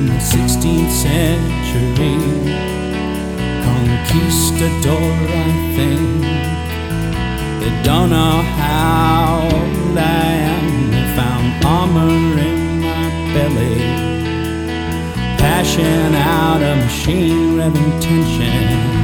the 16th century. Conquistador, I think. They don't know how old I am. They found armor in my belly, passion out of machine, revving tension.